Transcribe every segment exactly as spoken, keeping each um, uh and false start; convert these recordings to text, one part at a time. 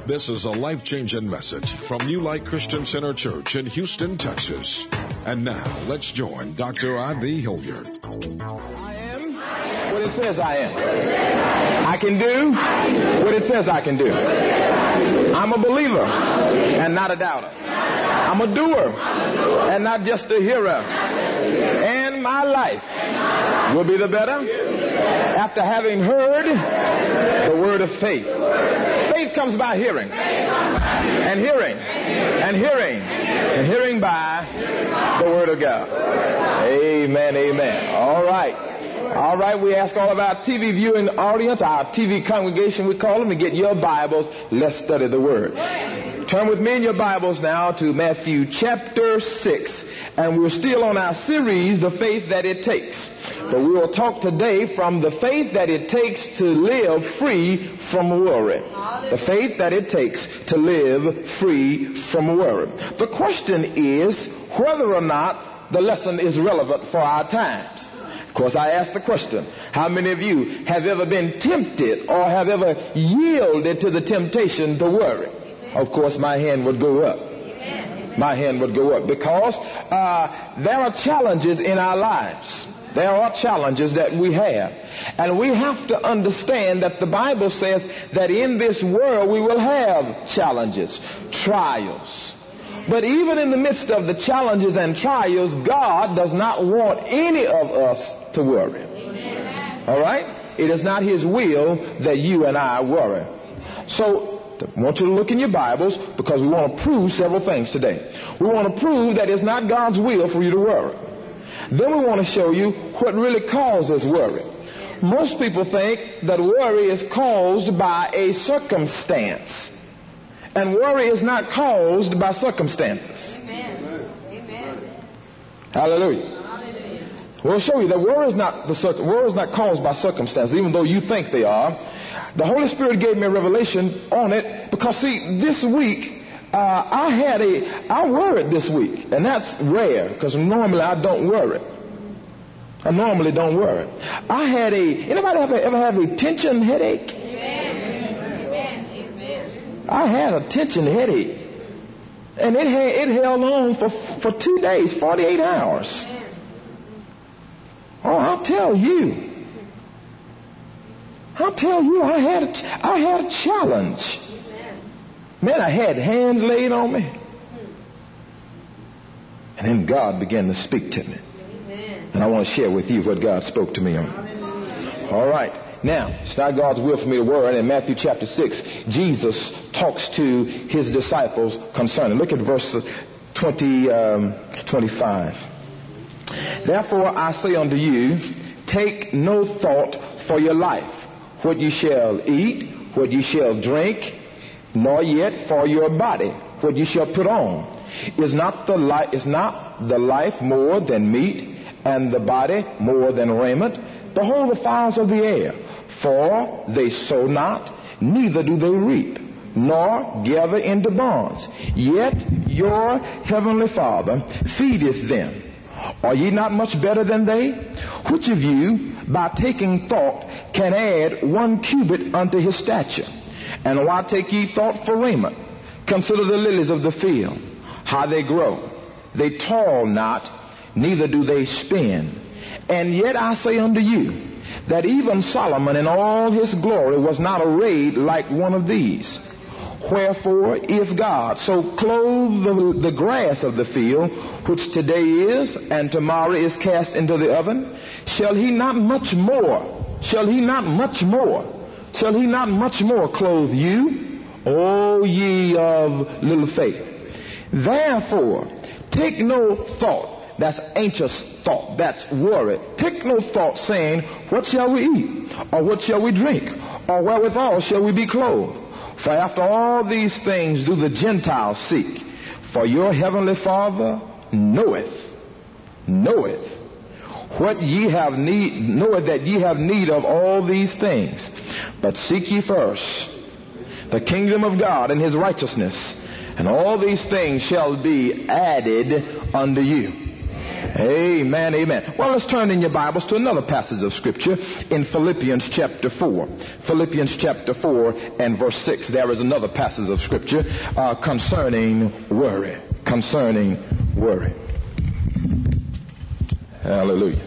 This is a life-changing message from New Light Christian Center Church in Houston, Texas. And now, let's join Doctor I V Hilliard. I am what it says I am. I can do what it says I can do. I'm a believer and not a doubter. I'm a doer and not just a hearer. And my life will be the better after having heard the word of faith. Faith comes by hearing, and hearing, and hearing, and hearing by the word of God. Amen, amen. All right. All right, we ask all of our T V viewing audience, our T V congregation, we call them, to get your Bibles. Let's study the Word. Turn with me in your Bibles now to Matthew chapter six. And we're still on our series, The Faith That It Takes. But we will talk today from the faith that it takes to live free from worry. The faith that it takes to live free from worry. The question is whether or not the lesson is relevant for our times. Of course, I asked the question, how many of you have ever been tempted or have ever yielded to the temptation to worry? Of course, my hand would go up. My hand would go up because uh, there are challenges in our lives. There are challenges that we have. And we have to understand that the Bible says that in this world we will have challenges, trials. But even in the midst of the challenges and trials, God does not want any of us to worry. All right? It is not His will that you and I worry. So I want you to look in your Bibles because we want to prove several things today. We want to prove that it's not God's will for you to worry. Then we want to show you what really causes worry. Most people think that worry is caused by a circumstance. And worry is not caused by circumstances. Amen. Amen. Hallelujah. Hallelujah. We'll show you that worry is not the circ- worry is not caused by circumstances, even though you think they are. The Holy Spirit gave me a revelation on it because, see, this week uh, I had a I worried this week, and that's rare because normally I don't worry. I normally don't worry. I had a anybody ever ever have a tension headache? I had a tension headache, and it had, it held on for for two days, forty-eight hours. Oh, I'll tell you. I'll tell you, I had a, I had a challenge. Man, I had hands laid on me, and then God began to speak to me, and I want to share with you what God spoke to me on. All right. Now, it's not God's will for me to worry. In Matthew chapter six, Jesus talks to his disciples concerning. Look at verse twenty, um, twenty-five. Therefore I say unto you, take no thought for your life, what you shall eat, what you shall drink, nor yet for your body, what you shall put on. Is not the life, is not the life more than meat, and the body more than raiment? Behold the fowls of the air, for they sow not, neither do they reap, nor gather into barns. Yet your heavenly Father feedeth them. Are ye not much better than they? Which of you, by taking thought, can add one cubit unto his stature? And why take ye thought for raiment? Consider the lilies of the field, how they grow. They toil not, neither do they spin. And yet I say unto you, that even Solomon in all his glory was not arrayed like one of these. Wherefore, if God so clothe the, the grass of the field, which today is, and tomorrow is cast into the oven, shall he not much more, shall he not much more, shall he not much more clothe you, O ye of little faith? Therefore, take no thought. That's anxious thought. That's worry. Take no thought saying, what shall we eat? Or what shall we drink? Or wherewithal shall we be clothed? For after all these things do the Gentiles seek. For your heavenly Father knoweth, knoweth what ye have need, knoweth that ye have need of all these things. But seek ye first the kingdom of God and his righteousness, and all these things shall be added unto you. Amen, amen. Well, let's turn in your Bibles to another passage of Scripture in Philippians chapter four. Philippians chapter four and verse six. There is another passage of Scripture uh, concerning worry. Concerning worry. Hallelujah.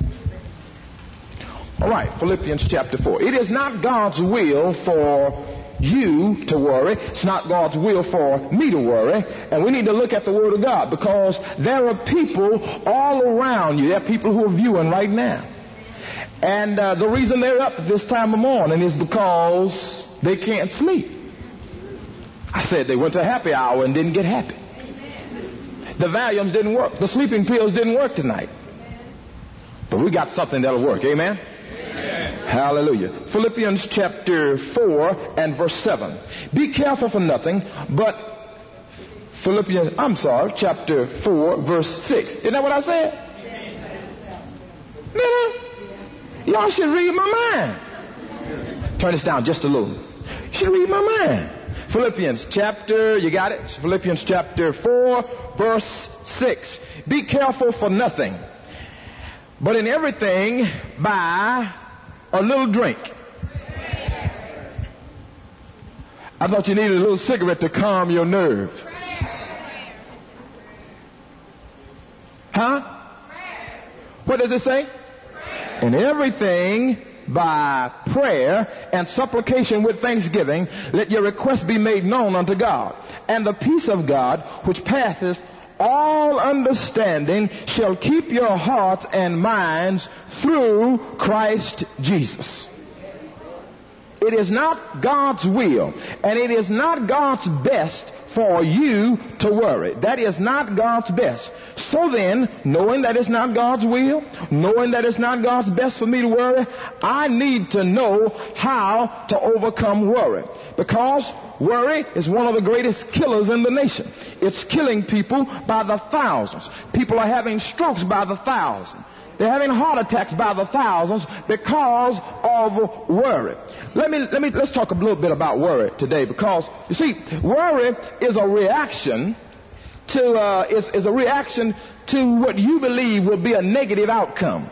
All right, Philippians chapter four. It is not God's will for you to worry. It's not God's will for me to worry. And we need to look at the Word of God, because there are people all around you. There are people who are viewing right now. And uh, the reason they're up at this time of morning is because they can't sleep. I said they went to happy hour and didn't get happy. The Valiums didn't work. The sleeping pills didn't work tonight. But we got something that'll work. Amen? Hallelujah. Philippians chapter four and verse seven. Be careful for nothing, but Philippians, I'm sorry, chapter four, verse six. Isn't that what I said? Man, y'all should read my mind. Turn this down just a little. You should read my mind. Philippians chapter, you got it? Philippians chapter four, verse six. Be careful for nothing, but in everything by a little drink. I thought you needed a little cigarette to calm your nerve. Huh? What does it say? In everything by prayer and supplication with thanksgiving, let your requests be made known unto God. And the peace of God, which passeth all understanding, shall keep your hearts and minds through Christ Jesus. It is not God's will, and it is not God's best for you to worry. That is not God's best. So then, knowing that it's not God's will, knowing that it's not God's best for me to worry, I need to know how to overcome worry. Because worry is one of the greatest killers in the nation. It's killing people by the thousands. People are having strokes by the thousands. They're having heart attacks by the thousands because of worry. Let me, let me, let's talk a little bit about worry today, because you see, worry is a reaction to, uh, is, is a reaction to what you believe will be a negative outcome.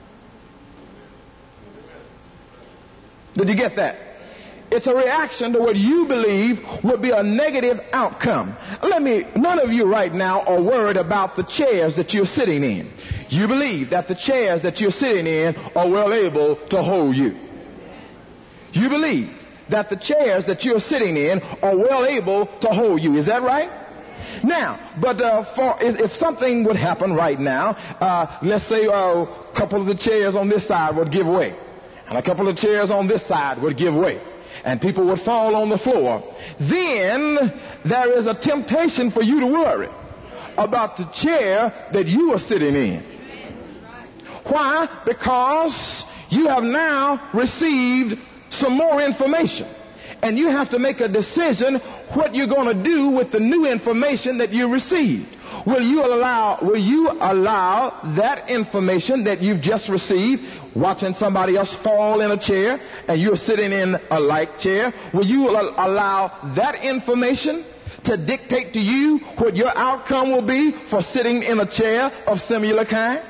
Did you get that? It's a reaction to what you believe will be a negative outcome. Let me, none of you right now are worried about the chairs that you're sitting in. You believe that the chairs that you're sitting in are well able to hold you. You believe that the chairs that you're sitting in are well able to hold you. Is that right? Now, but uh, for if something would happen right now, uh, let's say uh, a couple of the chairs on this side would give way, and a couple of chairs on this side would give way, and people would fall on the floor, then there is a temptation for you to worry about the chair that you are sitting in. Why? Because you have now received some more information, and you have to make a decision what you're going to do with the new information that you received. Will you allow, will you allow that information that you've just received, watching somebody else fall in a chair and you're sitting in a like chair, will you allow that information to dictate to you what your outcome will be for sitting in a chair of similar kind?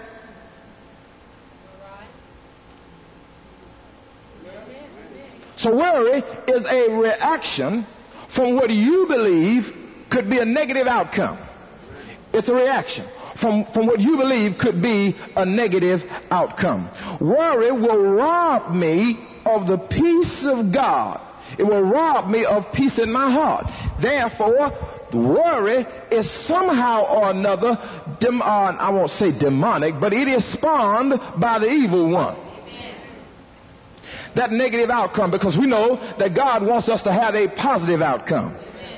So worry is a reaction from what you believe could be a negative outcome. It's a reaction from, from what you believe could be a negative outcome. Worry will rob me of the peace of God. It will rob me of peace in my heart. Therefore, worry is somehow or another, dem- uh, I won't say demonic, but it is spawned by the evil one. That negative outcome, because we know that God wants us to have a positive outcome.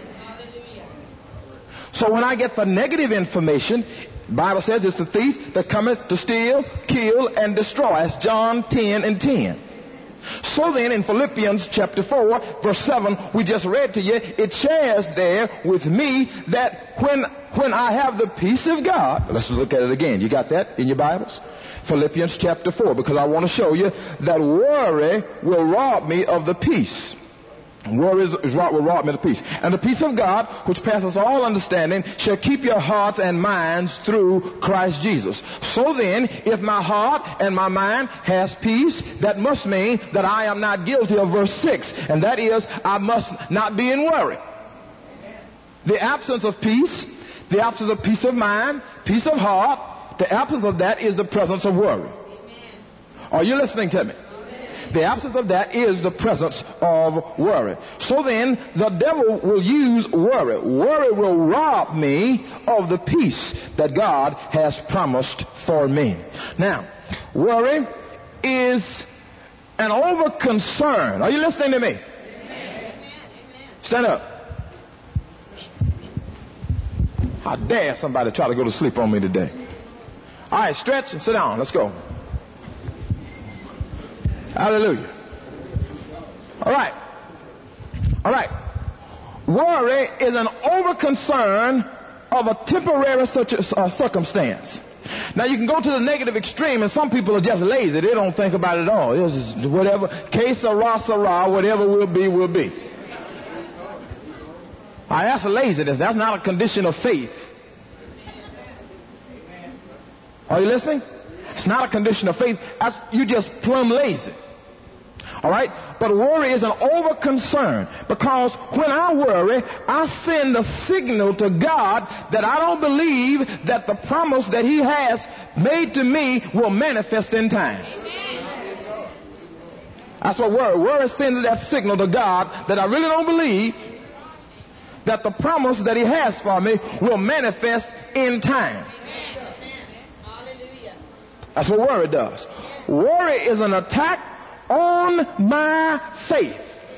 So when I get the negative information, the Bible says it's the thief that cometh to steal, kill, and destroy. That's John ten and ten. So then in Philippians chapter four, verse seven, we just read to you, it shares there with me that when, when I have the peace of God, let's look at it again. You got that in your Bibles? Philippians chapter four, because I want to show you that worry will rob me of the peace. Worry is, is wrought, will rob me of peace. And the peace of God, which passes all understanding, shall keep your hearts and minds through Christ Jesus. So then, if my heart and my mind has peace, that must mean that I am not guilty of verse six. And that is, I must not be in worry. The absence of peace, the absence of peace of mind, peace of heart, the absence of that is the presence of worry. Are you listening to me? The absence of that is the presence of worry. So then, the devil will use worry. Worry will rob me of the peace that God has promised for me. Now, worry is an over concern. Are you listening to me? Amen. Stand up. How dare somebody try to go to sleep on me today? All right, stretch and sit down. Let's go. Hallelujah. All right. All right. Worry is an over concern of a temporary such a, uh, circumstance. Now you can go to the negative extreme, and some people are just lazy. They don't think about it at all. This is whatever, que sera, sera, whatever will be, will be. All right, that's laziness. That's not a condition of faith. Are you listening? It's not a condition of faith. That's, you just plumb lazy. All right? But worry is an over concern, because when I worry, I send a signal to God that I don't believe that the promise that He has made to me will manifest in time. That's what worry. Worry sends that signal to God that I really don't believe that the promise that He has for me will manifest in time. That's what worry does. Worry is an attack on my faith.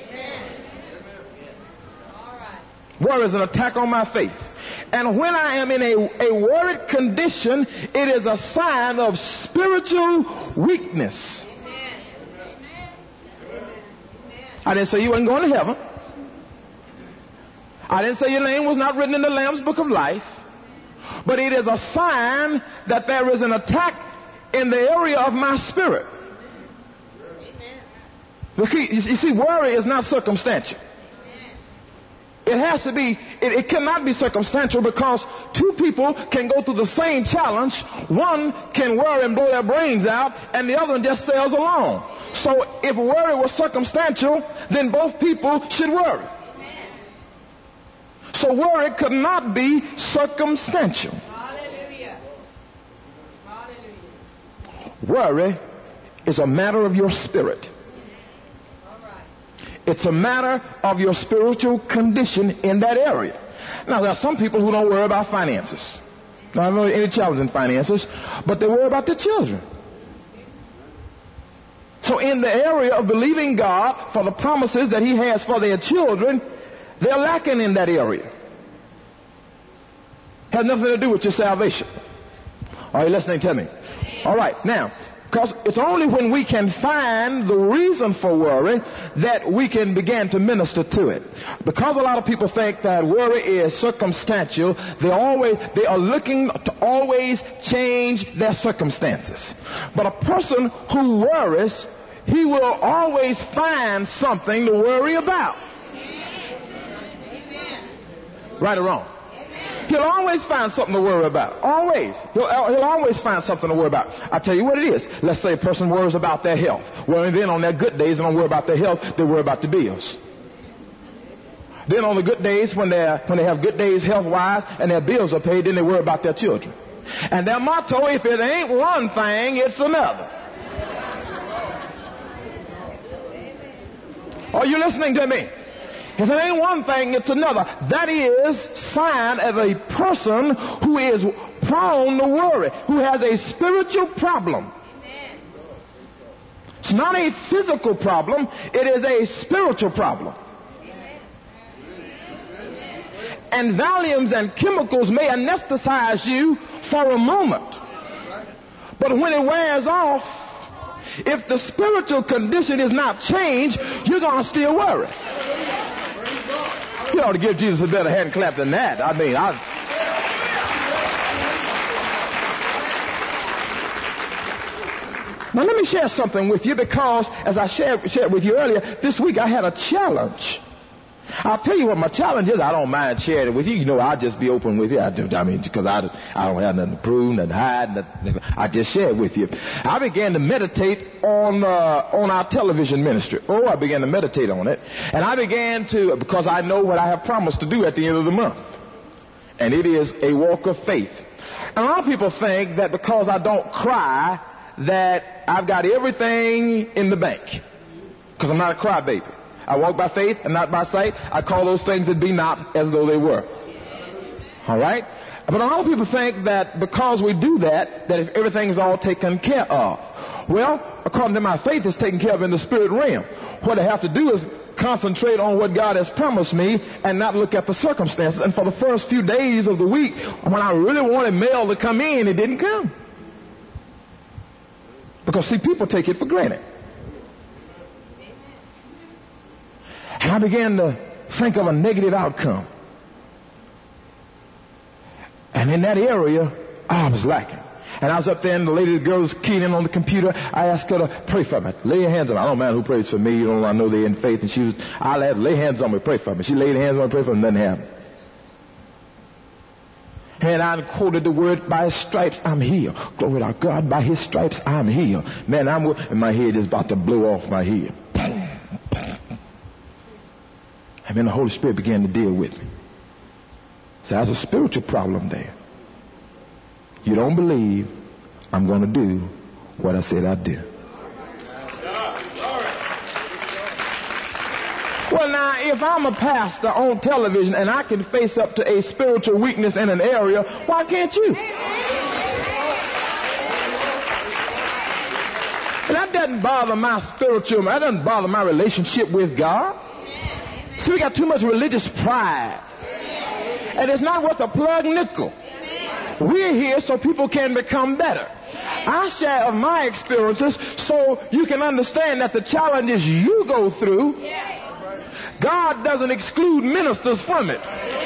Worry is an attack on my faith. And when I am in a, a worried condition, it is a sign of spiritual weakness. I didn't say you wasn't going to heaven. I didn't say your name was not written in the Lamb's Book of Life. But it is a sign that there is an attack in the area of my spirit. You see, worry is not circumstantial. It has to be, it, it cannot be circumstantial, because two people can go through the same challenge. One can worry and blow their brains out, and the other one just sails along. So if worry was circumstantial, then both people should worry. So worry could not be circumstantial. Hallelujah. Hallelujah. Worry is a matter of your spirit. It's a matter of your spiritual condition in that area. Now, there are some people who don't worry about finances. Now, I don't know any challenge in finances, but they worry about their children. So in the area of believing God for the promises that He has for their children, they're lacking in that area. Has nothing to do with your salvation. Are you listening to me? All right. Now, because it's only when we can find the reason for worry that we can begin to minister to it. Because a lot of people think that worry is circumstantial, they always they are looking to always change their circumstances. But a person who worries, he will always find something to worry about. Right or wrong? He'll always find something to worry about. Always. He'll, he'll always find something to worry about. I'll tell you what it is. Let's say a person worries about their health. Well, and then on their good days, they don't worry about their health. They worry about the bills. Then on the good days, when they when they have good days health-wise and their bills are paid, then they worry about their children. And their motto, if it ain't one thing, it's another. Are you listening to me? If it ain't one thing, it's another. That is sign of a person who is prone to worry, who has a spiritual problem. Amen. It's not a physical problem, it is a spiritual problem. Amen. And Valiums and chemicals may anesthetize you for a moment. But when it wears off, if the spiritual condition is not changed, you're going to still worry. You ought to give Jesus a better hand clap than that. I mean, I... Now let me share something with you, because as I shared, shared with you earlier, this week I had a challenge. I'll tell you what my challenge is. I don't mind sharing it with you. You know, I'll just be open with you. I, just, I mean, because I, I don't have nothing to prove, nothing to hide. Nothing, I just share it with you. I began to meditate on uh, on our television ministry. Oh, I began to meditate on it. And I began to, because I know what I have promised to do at the end of the month. And it is a walk of faith. And a lot of people think that because I don't cry, that I've got everything in the bank. Because I'm not a crybaby. I walk by faith and not by sight. I call those things that be not as though they were. All right? But a lot of people think that because we do that, that if everything is all taken care of. Well, according to my faith, it's taken care of in the spirit realm. What I have to do is concentrate on what God has promised me and not look at the circumstances. And for the first few days of the week, when I really wanted mail to come in, it didn't come. Because, see, people take it for granted. And I began to think of a negative outcome. And in that area, I was lacking. And I was up there, and the lady, the girl was keying in on the computer. I asked her to pray for me. Lay your hands on me. I don't mind who prays for me. You know, I know they're in faith. And she was, I let her lay hands on me, pray for me. She laid hands on me, pray for me, nothing happened. And I quoted the word, by his stripes I'm healed. Glory to God, by his stripes I'm healed. Man, I'm, and my head is about to blow off my head. And then the Holy Spirit began to deal with me. So there's a spiritual problem there. You don't believe I'm going to do what I said I'd do. Well, now, if I'm a pastor on television and I can face up to a spiritual weakness in an area, why can't you? And that doesn't bother my spiritual, that doesn't bother my relationship with God. See, we got too much religious pride. And it's not worth a plug nickel. We're here so people can become better. I share of my experiences so you can understand that the challenges you go through, God doesn't exclude ministers from it.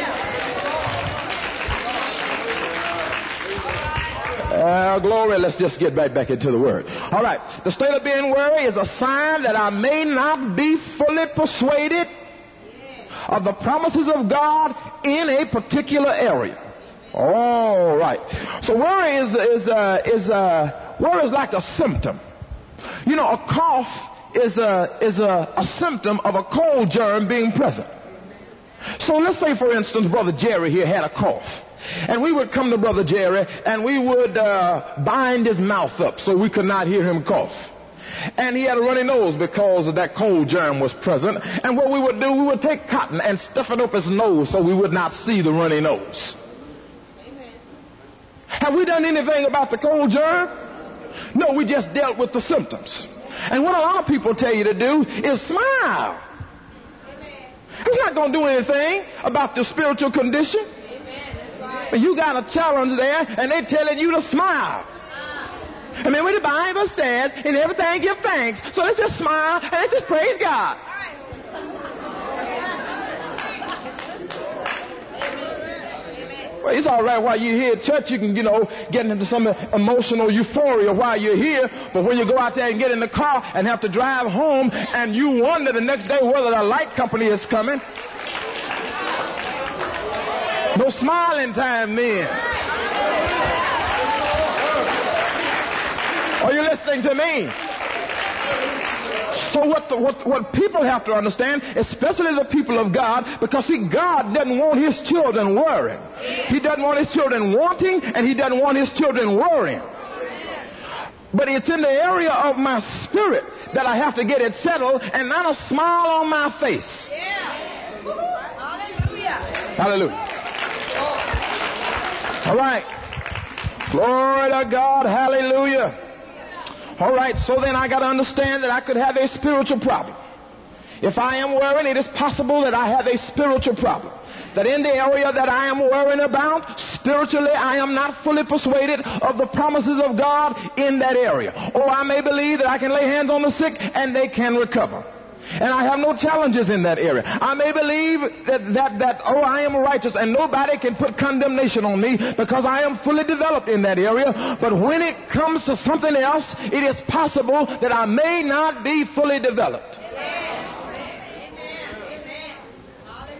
Uh, glory, let's just get right back into the word. All right, the state of being worried is a sign that I may not be fully persuaded of the promises of God in a particular area. All right. So worry is is uh, is uh, worry is like a symptom. You know, a cough is a is a, a symptom of a cold germ being present. So let's say, for instance, Brother Jerry here had a cough, and we would come to Brother Jerry and we would uh, bind his mouth up so we could not hear him cough. And he had a runny nose because that cold germ was present. And what we would do, we would take cotton and stuff it up his nose so we would not see the runny nose. Amen. Have we done anything about the cold germ? No, we just dealt with the symptoms. And what a lot of people tell you to do is smile. Amen. It's not going to do anything about the spiritual condition. Amen. That's right. You got a challenge there, and they're telling you to smile. I mean, what the Bible says, in everything give thanks. So let's just smile and let's just praise God. Well, it's all right while you're here at church. You can, you know, get into some emotional euphoria while you're here. But when you go out there and get in the car and have to drive home and you wonder the next day whether the light company is coming. No smiling time then. Are you listening to me? So what, the, what what people have to understand, especially the people of God, because see, God doesn't want his children worrying. He doesn't want his children wanting, and he doesn't want his children worrying. But it's in the area of my spirit that I have to get it settled and not a smile on my face. Hallelujah. Hallelujah. All right. Glory to God. Hallelujah. All right, so then I got to understand that I could have a spiritual problem. If I am worrying, it is possible that I have a spiritual problem. That in the area that I am worrying about, spiritually, I am not fully persuaded of the promises of God in that area. Or I may believe that I can lay hands on the sick and they can recover. And I have no challenges in that area. I may believe that, that, that, oh, I am righteous and nobody can put condemnation on me because I am fully developed in that area. But when it comes to something else, it is possible that I may not be fully developed. Amen. Amen.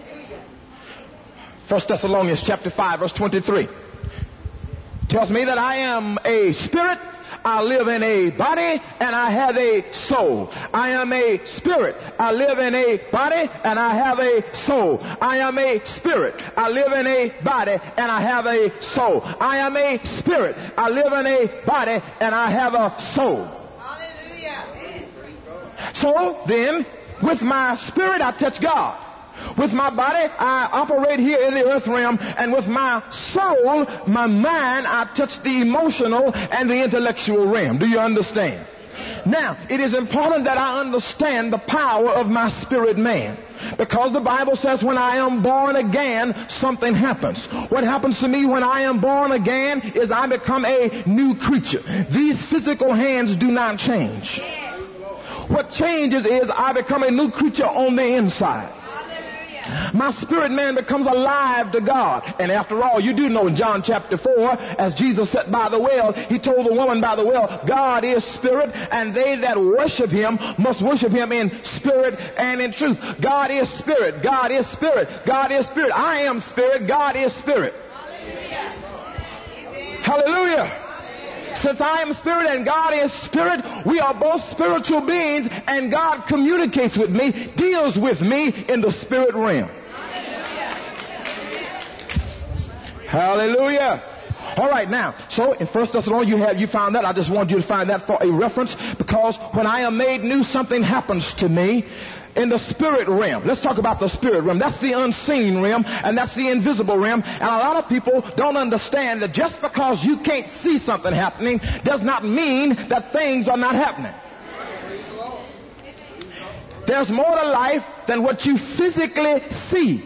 First Thessalonians chapter five, verse twenty-three. Tells me that I am a spirit, I live in a body, and I have a soul. I am a spirit, I live in a body, and I have a soul. I am a spirit, I live in a body, and I have a soul. I am a spirit, I live in a body, and I have a soul. Hallelujah. So then, with my spirit, I touch God. With my body, I operate here in the earth realm, and with my soul, my mind, I touch the emotional and the intellectual realm. Do you understand? Now, it is important that I understand the power of my spirit man, because the Bible says when I am born again, something happens. What happens to me when I am born again is I become a new creature. These physical hands do not change. What changes is I become a new creature on the inside. My spirit man becomes alive to God. And after all, you do know in John chapter four, as Jesus sat by the well, he told the woman by the well, God is spirit, and they that worship him must worship him in spirit and in truth. God is spirit. God is spirit. God is spirit. I am spirit. God is spirit. Hallelujah. Hallelujah. Since I am spirit and God is spirit, we are both spiritual beings, and God communicates with me, deals with me in the spirit realm. Hallelujah. Hallelujah. All right, now, so in First Thessalonians, you have you found that. I just wanted you to find that for a reference, because when I am made new, something happens to me in the spirit realm. Let's talk about the spirit realm. That's the unseen realm, and that's the invisible realm. And a lot of people don't understand that just because you can't see something happening does not mean that things are not happening. There's more to life than what you physically see.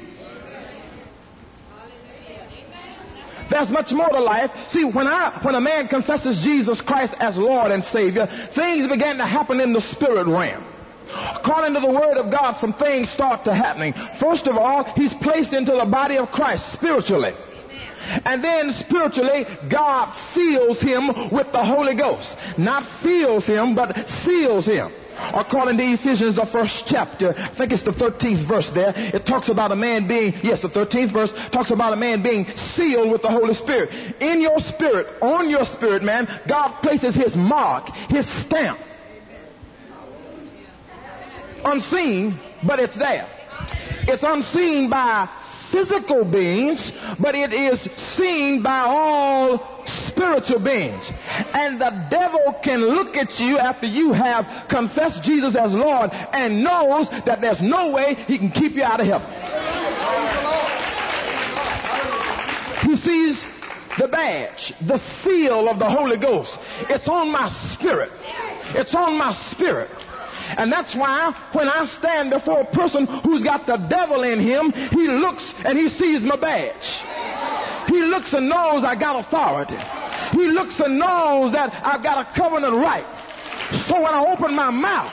There's much more to life. See, when I, when a man confesses Jesus Christ as Lord and Savior, things begin to happen in the spirit realm. According to the Word of God, some things start to happening. First of all, he's placed into the body of Christ spiritually. And then spiritually, God seals him with the Holy Ghost. Not fills him, but seals him. According to Ephesians, the first chapter, I think it's the thirteenth verse there, it talks about a man being, yes, the thirteenth verse talks about a man being sealed with the Holy Spirit. In your spirit, on your spirit, man, God places his mark, his stamp. Unseen, but it's there. It's unseen by physical beings, but it is seen by all spiritual beings. And the devil can look at you after you have confessed Jesus as Lord and knows that there's no way he can keep you out of heaven. He sees the badge, the seal of the Holy Ghost. It's on my spirit. It's on my spirit. And that's why when I stand before a person who's got the devil in him, he looks and he sees my badge. He looks and knows I got authority. He looks and knows that I've got a covenant right. So when I open my mouth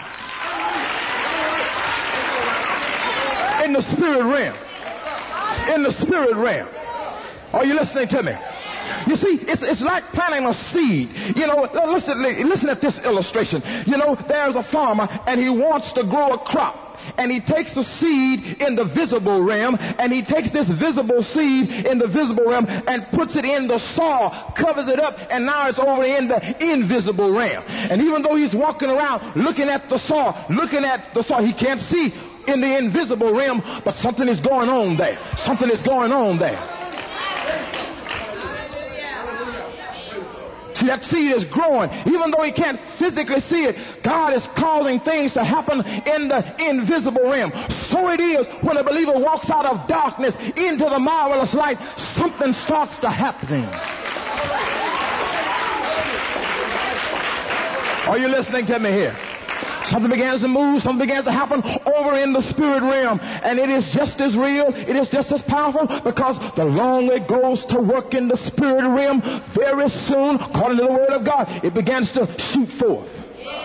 in the spirit realm, in the spirit realm, are you listening to me? You see, it's, it's like planting a seed. You know, listen, listen at this illustration. You know, there's a farmer and he wants to grow a crop. And he takes a seed in the visible realm, and he takes this visible seed in the visible realm and puts it in the soil, covers it up, and now it's over in the invisible realm. And even though he's walking around looking at the soil, looking at the soil, he can't see in the invisible realm, but something is going on there. Something is going on there. See, that seed is growing. Even though he can't physically see it, God is causing things to happen in the invisible realm. So it is when a believer walks out of darkness into the marvelous light, something starts to happen. Are you listening to me here? Something begins to move, something begins to happen over in the spirit realm. And it is just as real, it is just as powerful, because the longer it goes to work in the spirit realm, very soon, according to the Word of God, it begins to shoot forth.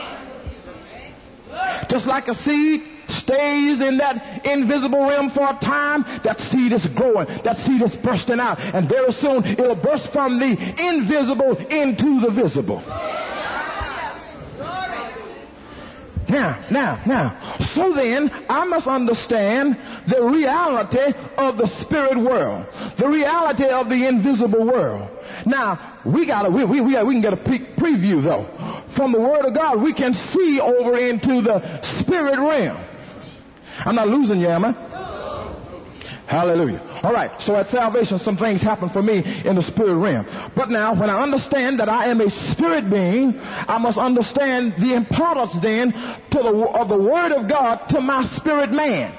Just like a seed stays in that invisible realm for a time, that seed is growing, that seed is bursting out, and very soon it'll burst from the invisible into the visible. Now, now, now. So then, I must understand the reality of the spirit world, the reality of the invisible world. Now, we gotta, we, we, we, we can get a peek, preview though. From the Word of God, we can see over into the spirit realm. I'm not losing you, am I? Hallelujah. All right. So at salvation, some things happen for me in the spirit realm. But now, when I understand that I am a spirit being, I must understand the importance then to the, of the Word of God to my spirit man.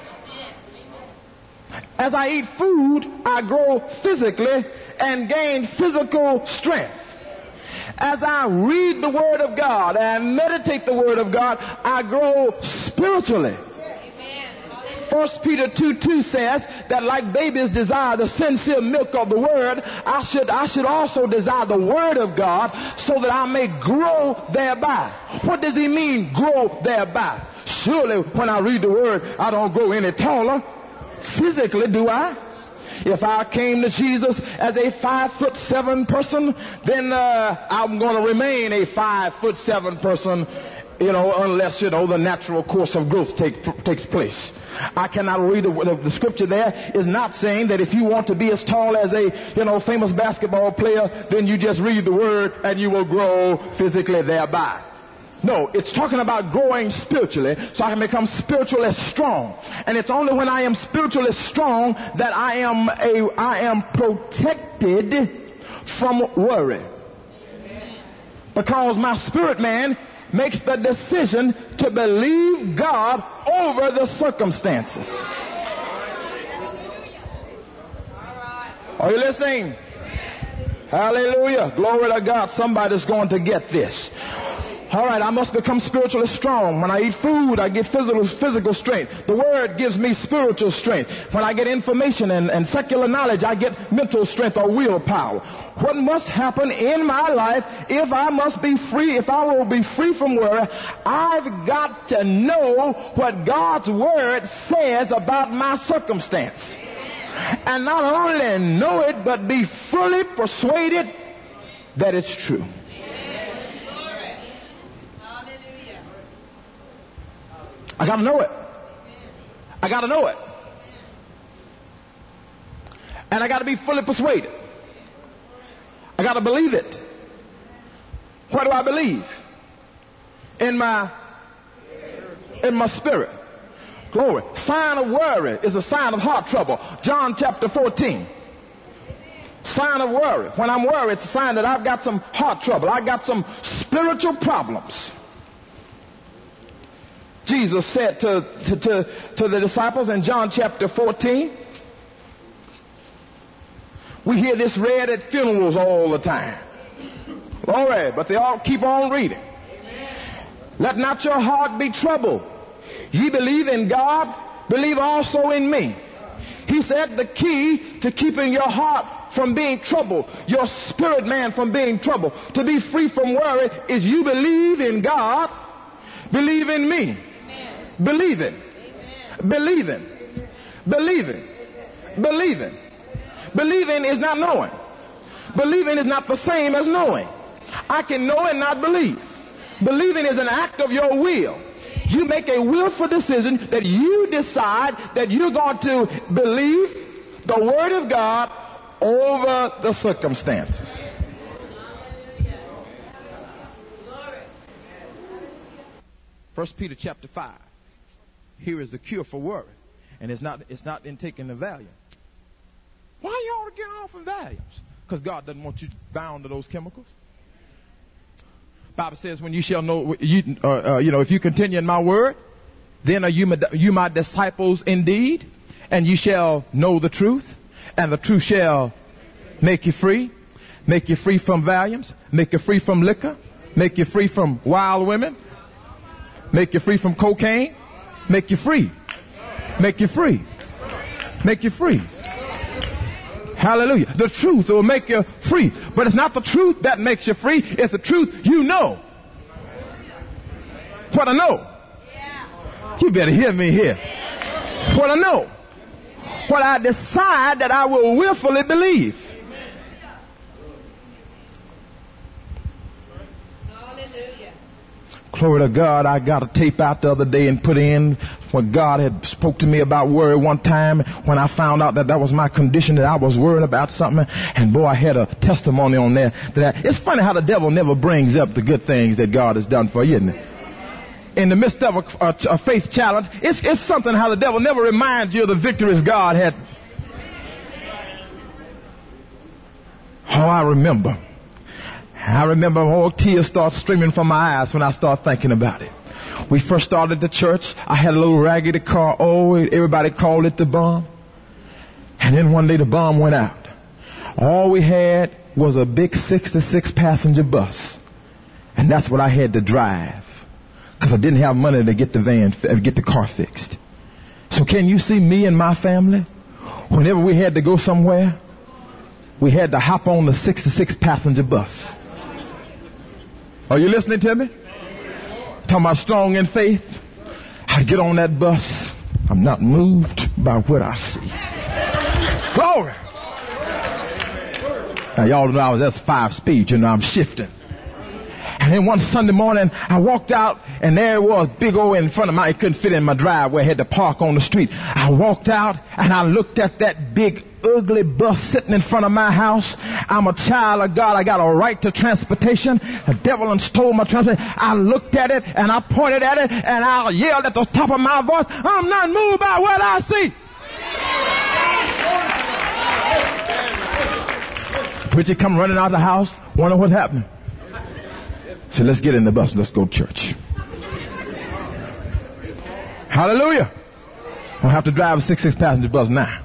As I eat food, I grow physically and gain physical strength. As I read the Word of God and meditate the Word of God, I grow spiritually. First Peter two two says that like babies desire the sincere milk of the Word, I should, I should also desire the Word of God so that I may grow thereby. What does he mean, grow thereby? Surely when I read the Word, I don't grow any taller. Physically, do I? If I came to Jesus as a five foot seven person, then uh, I'm going to remain a five foot seven person, you know, unless, you know, the natural course of growth take, takes place. I cannot read the, the, the scripture there is not saying that if you want to be as tall as a, you know, famous basketball player, then you just read the Word and you will grow physically thereby. No, it's talking about growing spiritually so I can become spiritually strong. And it's only when I am spiritually strong that I am a, I am protected from worry. Because my spirit man makes the decision to believe God over the circumstances. Are you listening? Hallelujah. Glory to God. Somebody's going to get this. All right, I must become spiritually strong. When I eat food, I get physical physical strength. The Word gives me spiritual strength. When I get information and, and secular knowledge, I get mental strength or willpower. What must happen in my life if I must be free, if I will be free from worry, I've got to know what God's Word says about my circumstance. And not only know it, but be fully persuaded that it's true. I got to know it. I got to know it. And I got to be fully persuaded. I got to believe it. What do I believe? In my, in my spirit. Glory. Sign of worry is a sign of heart trouble. John chapter fourteen. Sign of worry. When I'm worried, it's a sign that I've got some heart trouble. I've got some spiritual problems. Jesus said to, to, to, to the disciples in John chapter fourteen, we hear this read at funerals all the time. All right, but they all keep on reading. Let not your heart be troubled. Ye believe in God, believe also in me. He said the key to keeping your heart from being troubled, your spirit man from being troubled, to be free from worry, is you believe in God, believe in me. Believe it. Believe it. Believe it. Believe it. Believing is not knowing. Believing is not the same as knowing. I can know and not believe. Believing is an act of your will. You make a willful decision that you decide that you're going to believe the Word of God over the circumstances. First Peter chapter five. Here is the cure for worry. And it's not, it's not in taking the Valium. Why you ought to get off of Valiums? Because God doesn't want you bound to those chemicals. Bible says, when you shall know, you, uh, uh, you know, if you continue in my word, then are you my, you my disciples indeed, and you shall know the truth, and the truth shall make you free, make you free from Valiums, make you free from liquor, make you free from wild women, make you free from cocaine, make you free, make you free, make you free. Hallelujah. The truth will make you free. But it's not the truth that makes you free. It's the truth you know. What I know. You better hear me here. What I know. What I decide that I will willfully believe. Glory to God. I got a tape out the other day and put in what God had spoke to me about worry one time when I found out that that was my condition, that I was worried about something. And boy, I had a testimony on there. That it's funny how the devil never brings up the good things that God has done for you, isn't it? In the midst of a, a, a faith challenge, it's, it's something how the devil never reminds you of the victories God had. Oh, I remember. I remember all tears start streaming from my eyes when I start thinking about it. We first started the church. I had a little raggedy car. Oh, everybody called it the bomb. And then one day the bomb went out. All we had was a big sixty-six passenger bus. And that's what I had to drive. Because I didn't have money to get the van, get the car fixed. So can you see me and my family? Whenever we had to go somewhere, we had to hop on the sixty-six passenger bus. Are you listening to me? Talking about strong in faith. I get on that bus. I'm not moved by what I see. Glory. Now y'all know I was that's five speed. You know I'm shifting. And then one Sunday morning, I walked out, and there it was, big old in front of my, it couldn't fit in my driveway, I had to park on the street. I walked out, and I looked at that big, ugly bus sitting in front of my house. I'm a child of God. I got a right to transportation. The devil done stole my transportation. I looked at it, and I pointed at it, and I yelled at the top of my voice, I'm not moved by what I see. Preacher come running out of the house, wonder what's happening. So let's get in the bus. Let's go to church. Hallelujah. I don't have to drive a six six passenger bus now.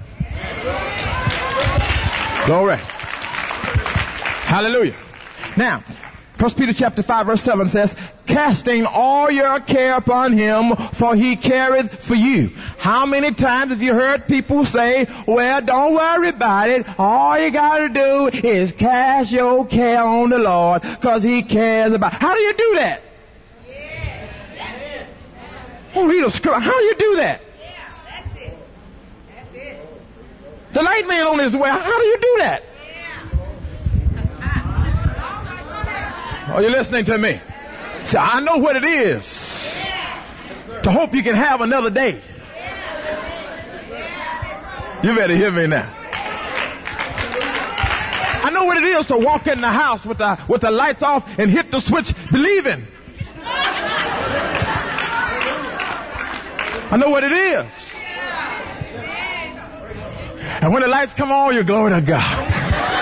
Glory. Hallelujah. Now, First Peter chapter five verse seven says, casting all your care upon him, for he careth for you. How many times have you heard people say, well, don't worry about it. All you got to do is cast your care on the Lord, because he cares about it. How do you do that? Yeah, that's it. Oh, read a scripture. How do you do that? Yeah, that's it. That's it. The light man on his way. How do you do that? Are you listening to me? See, I know what it is to hope you can have another day. You better hear me now. I know what it is to walk in the house with the, with the lights off and hit the switch believing. I know what it is. And when the lights come on, you glory to God.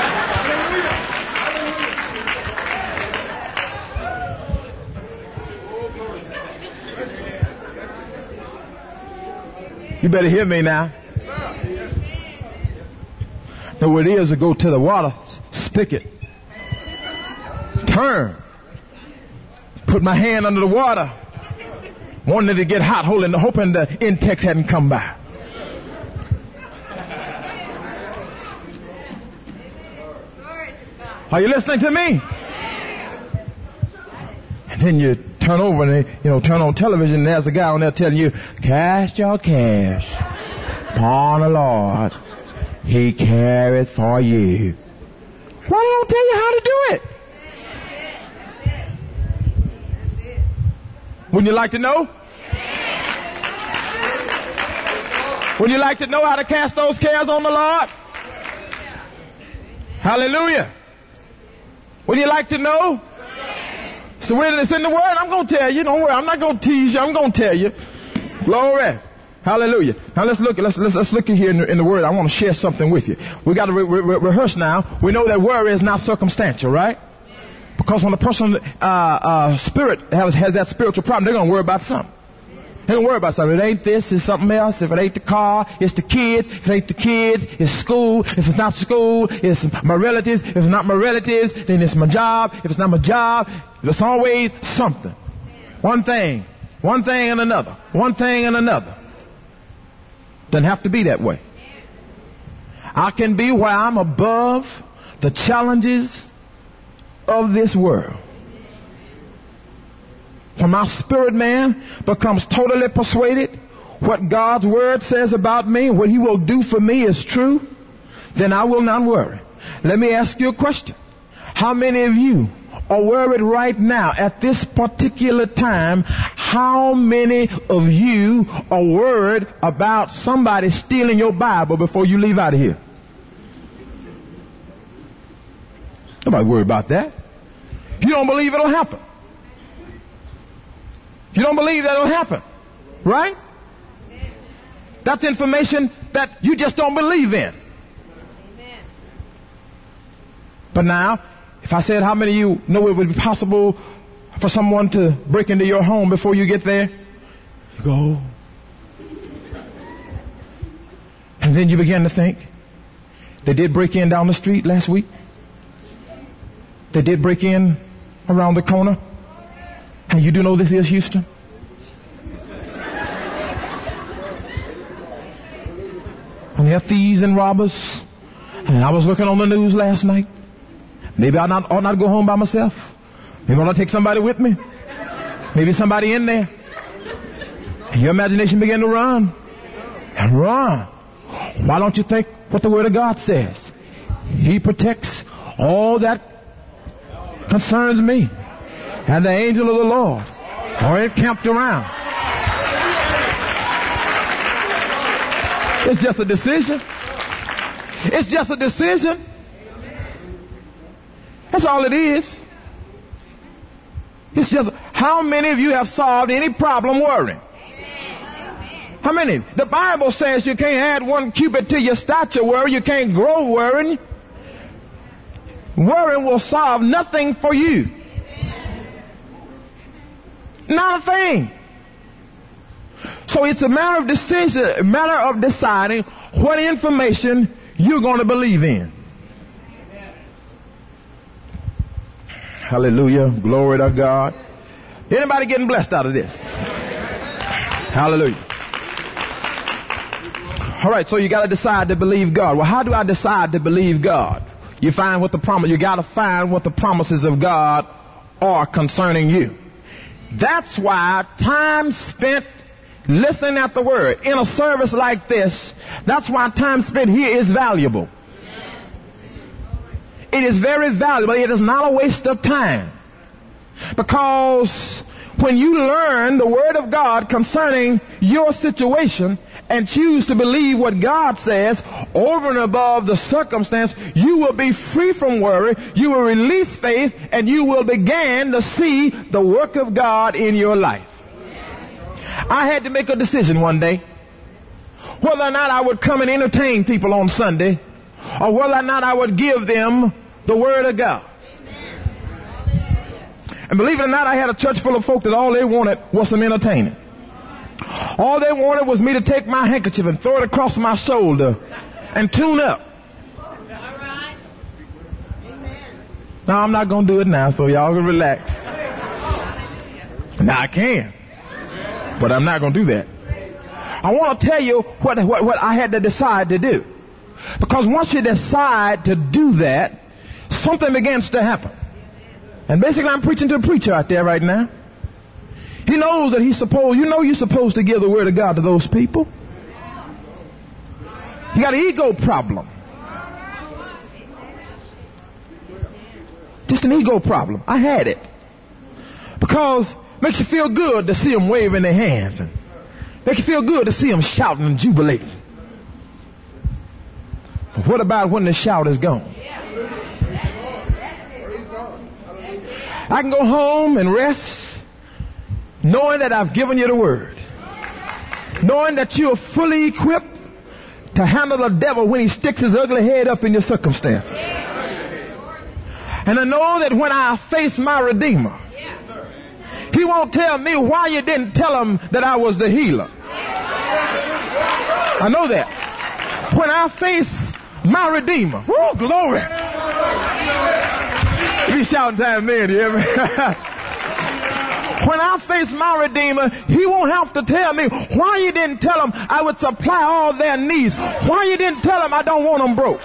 You better hear me now. Know what it is to go to the water spigot, turn, put my hand under the water, wanting it to get hot, holding, hoping the Intex hadn't come by. Are you listening to me? And then you turn over and, you know, turn on television, and there's a guy on there telling you, cast your cares upon the Lord. He careth for you. Why don't tell you how to do it? Wouldn't you like to know? Wouldn't you like to know how to cast those cares on the Lord? Hallelujah. Would you like to know? So when it's in the Word, I'm going to tell you. Don't worry, I'm not going to tease you. I'm going to tell you. Glory. Hallelujah. Now let's look. Let's let's, let's look here in the, in the Word. I want to share something with you. We got to re- re- rehearse now. We know that worry is not circumstantial, right? Because when a person uh, uh, spirit has has that spiritual problem, they're going to worry about something. They're going to worry about something. If it ain't this, it's something else. If it ain't the car, it's the kids. If it ain't the kids, it's school. If it's not school, it's my relatives. If it's not my relatives, then it's my job. If it's not my job, it's always something. One thing. One thing and another. One thing and another. Doesn't have to be that way. I can be where I'm above the challenges of this world. When my spirit man becomes totally persuaded what God's word says about me, what he will do for me is true, then I will not worry. Let me ask you a question. How many of you are worried right now at this particular time, how many of you are worried about somebody stealing your Bible before you leave out of here? Nobody worried about that. You don't believe it'll happen. You don't believe that'll happen, right? That's information that you just don't believe in. But now, if I said how many of you know it would be possible for someone to break into your home before you get there, you go. And then you begin to think, they did break in down the street last week. They did break in around the corner. And you do know this is Houston? And there are thieves and robbers. And I was looking on the news last night. Maybe I not, ought not go home by myself. Maybe I ought to take somebody with me. Maybe somebody in there. And your imagination began to run. And run. Why don't you think what the Word of God says? He protects all that concerns me. And the angel of the Lord are encamped around. It's just a decision. It's just a decision. That's all it is. It's just, how many of you have solved any problem worrying? How many? The Bible says you can't add one cubit to your stature worry. You can't grow worrying. Worrying will solve nothing for you. Not a thing. So it's a matter of decision, a matter of deciding what information you're going to believe in. Hallelujah. Glory to God. Anybody getting blessed out of this? Hallelujah. All right, so you got to decide to believe God. Well, how do I decide to believe God? You find what the promise, you got to find what the promises of God are concerning you. That's why time spent listening at the Word in a service like this, that's why time spent here is valuable. It is very valuable. It is not a waste of time. Because when you learn the Word of God concerning your situation and choose to believe what God says over and above the circumstance, you will be free from worry, you will release faith, and you will begin to see the work of God in your life. I had to make a decision one day whether or not I would come and entertain people on Sunday, or whether or not I would give them the Word of God. And believe it or not, I had a church full of folk that all they wanted was some entertaining. All they wanted was me to take my handkerchief and throw it across my shoulder and tune up. No, I'm not going to do it now, so y'all can relax. Now I can, but I'm not going to do that. I want to tell you what, what, what I had to decide to do. Because once you decide to do that, something begins to happen. And basically I'm preaching to a preacher out there right now. He knows that he's supposed, you know you're supposed to give the Word of God to those people. You got an ego problem. Just an ego problem. I had it. Because it makes you feel good to see them waving their hands. And make you feel good to see them shouting and jubilating. But what about when the shout is gone? I can go home and rest knowing that I've given you the Word. Knowing that you are fully equipped to handle the devil when he sticks his ugly head up in your circumstances. And I know that when I face my Redeemer, he won't tell me why you didn't tell him that I was the healer. I know that. When I face my Redeemer, woo, glory. Be shouting time, man, you hear me? When I face my Redeemer, he won't have to tell me why you didn't tell him I would supply all their needs. Why you didn't tell him I don't want them broke.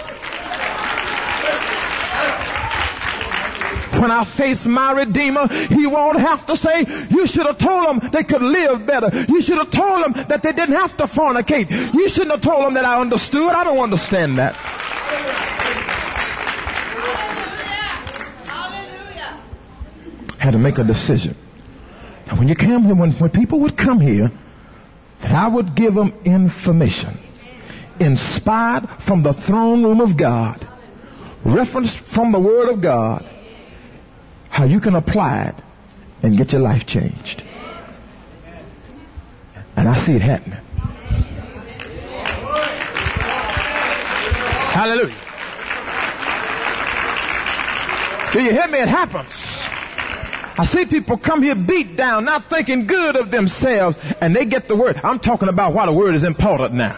When I face my Redeemer, he won't have to say, you should have told them they could live better. You should have told them that they didn't have to fornicate. You shouldn't have told them that I understood. I don't understand that. had to make a decision. And when you came here, when, when people would come here, that I would give them information inspired from the throne room of God, referenced from the Word of God, how you can apply it and get your life changed. And I see it happening. Hallelujah. Do you hear me? It happens. I see people come here beat down, not thinking good of themselves, and they get the Word. I'm talking about why the Word is important now.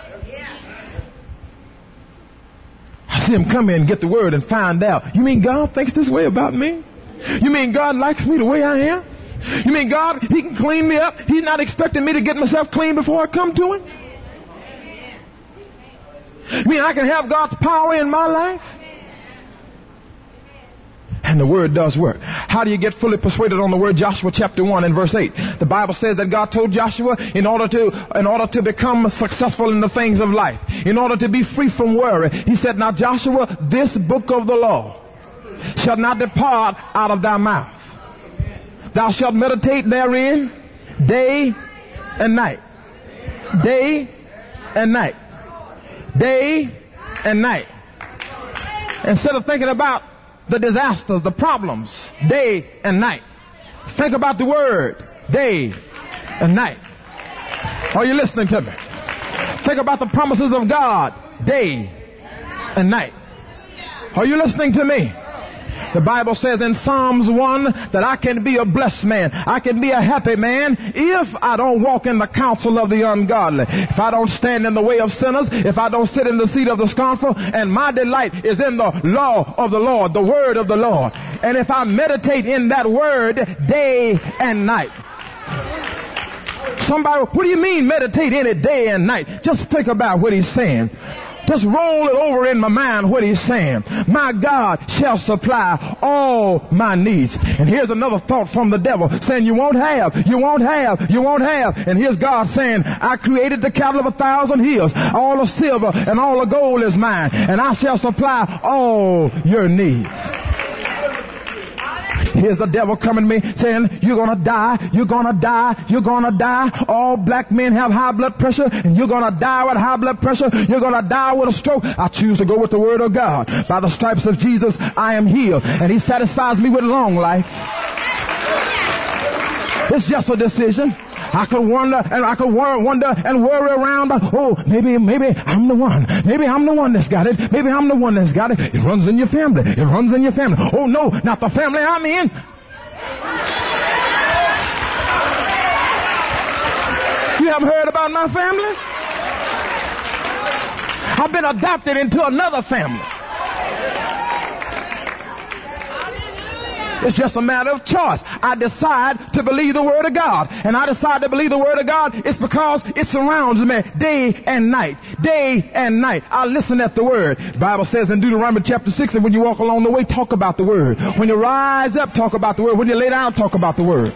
I see them come in and get the Word and find out, you mean God thinks this way about me? You mean God likes me the way I am? You mean God, He can clean me up? He's not expecting me to get myself clean before I come to Him? You mean I can have God's power in my life? And the Word does work. How do you get fully persuaded on the Word? Joshua chapter one and verse eight. The Bible says that God told Joshua, in order to, in order to become successful in the things of life, in order to be free from worry, He said, now Joshua, this book of the law shall not depart out of thy mouth. Thou shalt meditate therein day and night. Day and night. Day and night. Instead of thinking about the disasters, the problems, day and night, think about the Word, day and night. Are you listening to me? Think about the promises of God, day and night. Are you listening to me? The Bible says in Psalms one that I can be a blessed man. I can be a happy man if I don't walk in the counsel of the ungodly. If I don't stand in the way of sinners. If I don't sit in the seat of the scornful. And my delight is in the law of the Lord, the word of the Lord. And if I meditate in that word day and night. Somebody, what do you mean meditate in it day and night? Just think about what he's saying. Just roll it over in my mind what he's saying. My God shall supply all my needs. And here's another thought from the devil saying you won't have, you won't have, you won't have. And here's God saying, I created the cattle of a thousand hills. All the silver and all the gold is mine. And I shall supply all your needs. Here's the devil coming to me saying, you're going to die, you're going to die, you're going to die. All black men have high blood pressure and you're going to die with high blood pressure. You're going to die with a stroke. I choose to go with the word of God. By the stripes of Jesus, I am healed. And he satisfies me with long life. It's just a decision. I could wonder and I could wonder and worry around, but oh, maybe, maybe I'm the one. Maybe I'm the one that's got it. Maybe I'm the one that's got it. It runs in your family. It runs in your family. Oh no, not the family I'm in. You haven't heard about my family? I've been adopted into another family. It's just a matter of choice. I decide to believe the Word of God. And I decide to believe the Word of God. It's because it surrounds me day and night. Day and night. I listen at the Word. The Bible says in Deuteronomy chapter six that when you walk along the way, talk about the Word. When you rise up, talk about the Word. When you lay down, talk about the Word.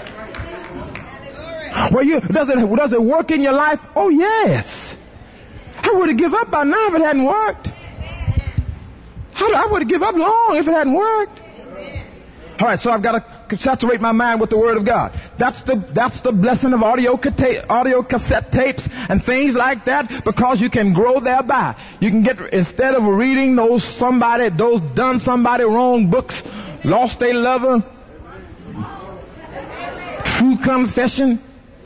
Well, you, does it, does it work in your life? Oh, yes. I would have given up by now if it hadn't worked. I would have given up long if it hadn't worked. All right, so I've got to saturate my mind with the Word of God. That's the that's the blessing of audio audio cassette tapes and things like that, because you can grow thereby. You can get, instead of reading those somebody those done somebody wrong books, Lost a Lover, True Confession.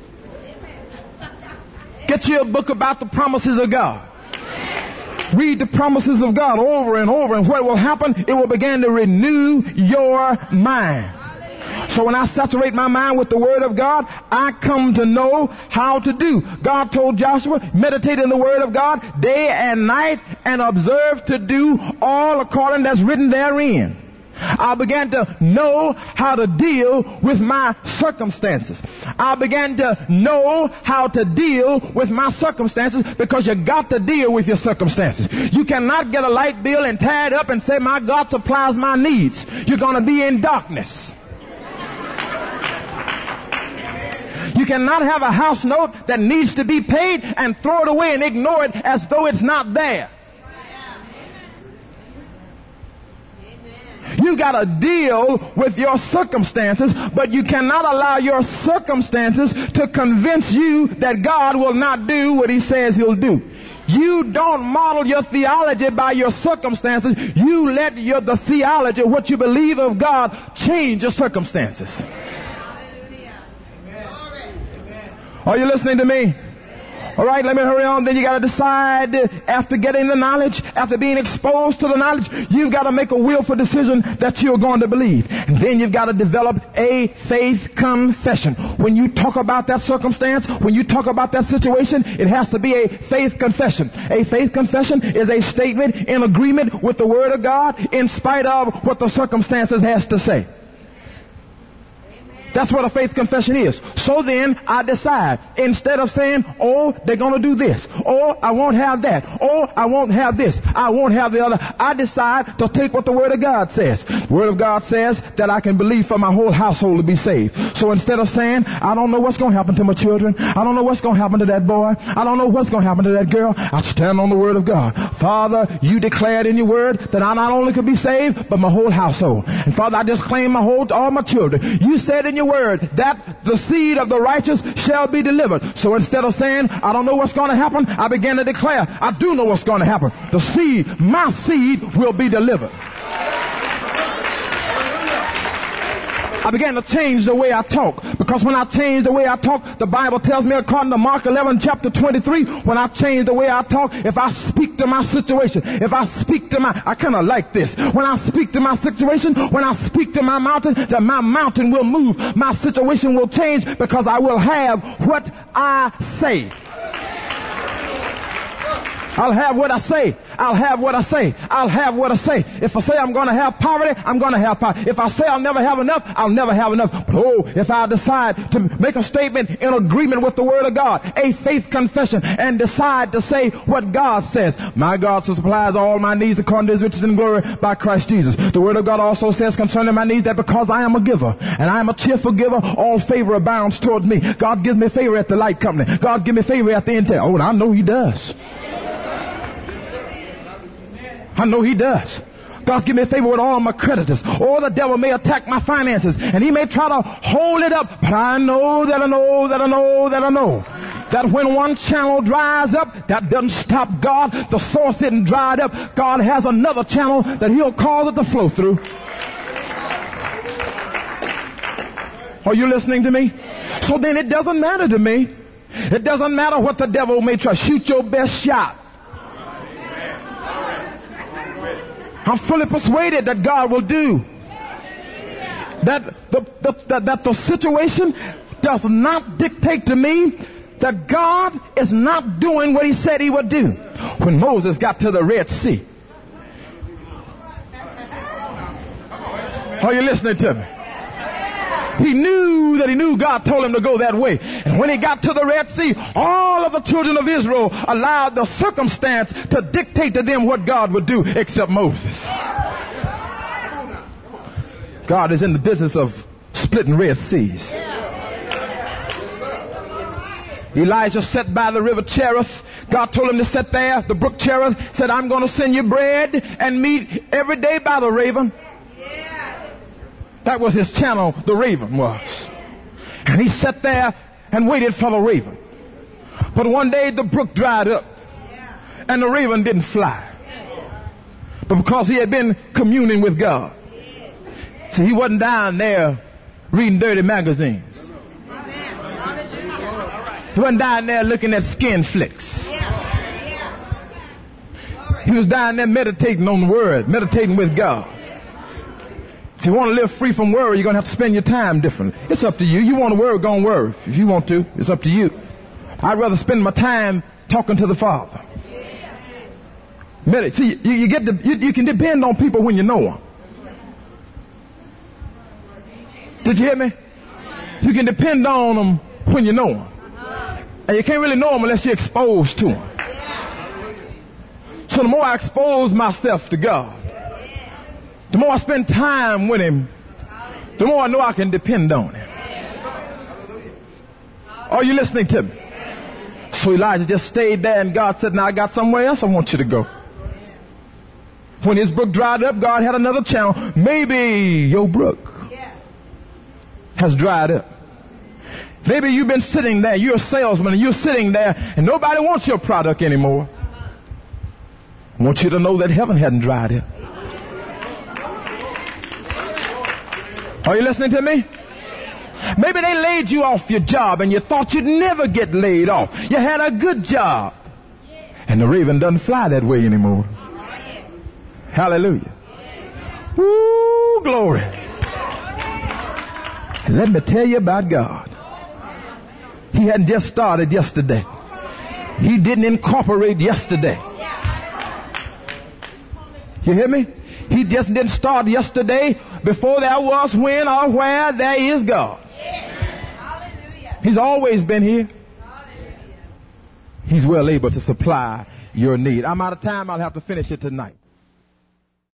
Get you a book about the promises of God. Read the promises of God over and over, and what will happen? It will begin to renew your mind. So when I saturate my mind with the Word of God, I come to know how to do. God told Joshua, meditate in the Word of God day and night, and observe to do all according that's written therein. I began to know how to deal with my circumstances. I began to know how to deal with my circumstances, because you got to deal with your circumstances. You cannot get a light bill and tie it up and say, my God supplies my needs. You're going to be in darkness. You cannot have a house note that needs to be paid and throw it away and ignore it as though it's not there. You got to deal with your circumstances, but you cannot allow your circumstances to convince you that God will not do what he says he'll do. You don't model your theology by your circumstances. You let your, the theology, what you believe of God, change your circumstances. Are you listening to me? All right, let me hurry on. Then you got to decide, after getting the knowledge, after being exposed to the knowledge, you've got to make a willful decision that you're going to believe. And then you've got to develop a faith confession. When you talk about that circumstance, when you talk about that situation, it has to be a faith confession. A faith confession is a statement in agreement with the Word of God in spite of what the circumstances has to say. That's what a faith confession is. So then I decide, instead of saying, oh, they're going to do this. Oh, I won't have that. Oh, I won't have this. I won't have the other. I decide to take what the Word of God says. The Word of God says that I can believe for my whole household to be saved. So instead of saying, I don't know what's going to happen to my children. I don't know what's going to happen to that boy. I don't know what's going to happen to that girl. I stand on the Word of God. Father, you declared in your Word that I not only could be saved, but my whole household. And Father, I just claim my whole, all my children. You said in your Word that the seed of the righteous shall be delivered. So instead of saying, I don't know what's going to happen, I began to declare, I do know what's going to happen. The seed, my seed will be delivered. I began to change the way I talk, because when I change the way I talk, the Bible tells me, according to Mark eleven, chapter twenty-three, when I change the way I talk, if I speak to my situation, if I speak to my, I kind of like this. When I speak to my situation, when I speak to my mountain, that my mountain will move. My situation will change because I will have what I say. I'll have what I say. I'll have what I say. I'll have what I say. If I say I'm going to have poverty, I'm going to have poverty. If I say I'll never have enough, I'll never have enough. But oh, if I decide to make a statement in agreement with the Word of God, a faith confession, and decide to say what God says, my God supplies all my needs according to his riches and glory by Christ Jesus. The Word of God also says concerning my needs that because I am a giver, and I am a cheerful giver, all favor abounds toward me. God gives me favor at the light company. God gives me favor at the Intel. Oh, and I know he does. I know he does. God's given me favor with all my creditors. Or the devil may attack my finances, and he may try to hold it up. But I know that I know that I know that I know that when one channel dries up, that doesn't stop God. The source isn't dried up. God has another channel that he'll cause it to flow through. Are you listening to me? So then it doesn't matter to me. It doesn't matter what the devil may try. Shoot your best shot. I'm fully persuaded that God will do. That the, the, the, that the situation does not dictate to me that God is not doing what he said he would do. When Moses got to the Red Sea. Are you listening to me? He knew that he knew God told him to go that way. And when he got to the Red Sea, all of the children of Israel allowed the circumstance to dictate to them what God would do, except Moses. God is in the business of splitting Red Seas. Elijah sat by the river Cherith. God told him to sit there. The brook Cherith said, I'm going to send you bread and meat every day by the raven. That was his channel, the raven was. And he sat there and waited for the raven. But one day the brook dried up and the raven didn't fly. But because he had been communing with God. So he wasn't down there reading dirty magazines. He wasn't down there looking at skin flicks. He was down there meditating on the Word, meditating with God. If you want to live free from worry, you're going to have to spend your time differently. It's up to you. You want to worry, go and worry. If you want to, it's up to you. I'd rather spend my time talking to the Father. See, you, you, get the, you, you can depend on people when you know them. Did you hear me? You can depend on them when you know them. And you can't really know them unless you're exposed to them. So the more I expose myself to God, the more I spend time with him, the more I know I can depend on him. Are you listening to me? So Elijah just stayed there, and God said, now I got somewhere else I want you to go. When his brook dried up, God had another channel. Maybe your brook has dried up. Maybe you've been sitting there, you're a salesman, and you're sitting there, and nobody wants your product anymore. I want you to know that heaven hadn't dried up. Are you listening to me? Maybe they laid you off your job, and you thought you'd never get laid off. You had a good job. And the raven doesn't fly that way anymore. Hallelujah. Woo, glory. And let me tell you about God. He hadn't just started yesterday. He didn't incorporate yesterday. You hear me? He just didn't start yesterday. Before there was, when, or where, there is God. He's always been here. He's well able to supply your need. I'm out of time. I'll have to finish it tonight.